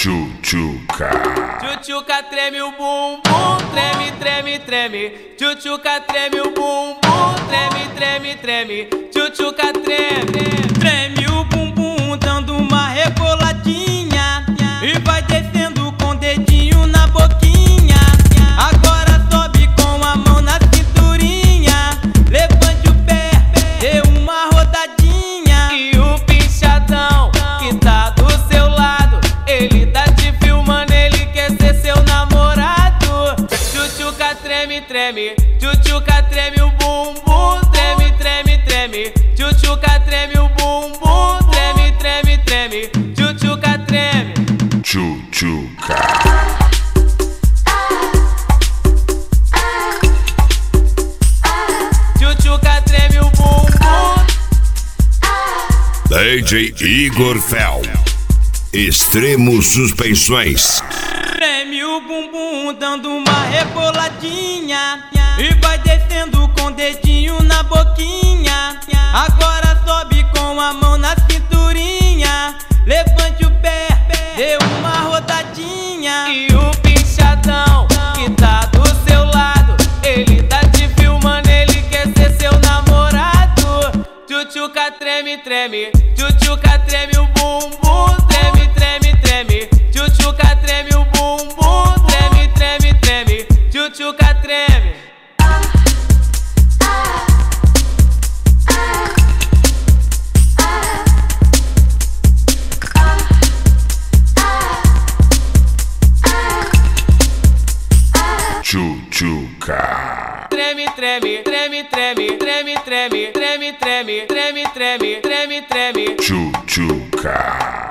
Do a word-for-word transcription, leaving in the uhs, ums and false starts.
Tchutchuca. Tchutchuca treme o bumbum, treme, treme, treme. Tchutchuca treme o bumbum, treme, treme, treme. Tchutchuca treme, treme o bumbum dando uma reboladinha e vai descendo com o dedinho na boquinha. Agora sobe com a mão na cinturinha, levante o pé, dê uma rodadinha. E o pinchadão que tá do seu lado, ele tá te filmando, ele quer ser seu namorado. Tchutchuca treme, treme. Tchutchuca treme o bumbum, treme, treme, treme. Tchutchuca treme o bumbum, treme, treme, treme. Tchutchuca treme. Tchutchuca. Tchutchuca treme o bumbum. D J Igor Fel, Extremo Suspensões. Treme o bumbum dando uma reboladinha e vai descendo com o dedinho na boquinha. Agora sobe com a mão na cinturinha, levante o pé, dê uma rodadinha. E o pinchadão que tá do seu lado, ele tá te filmando, ele quer ser seu namorado. Tchutchuca treme, treme. Tchutchuca treme o bumbum, treme, treme, treme. Tchutchuca treme o bumbum, treme, treme, treme. Tchutchuca treme. Tchutchuca. Treme, treme, treme, treme, treme, treme, treme, treme, treme, treme, treme, treme. Tchutchuca.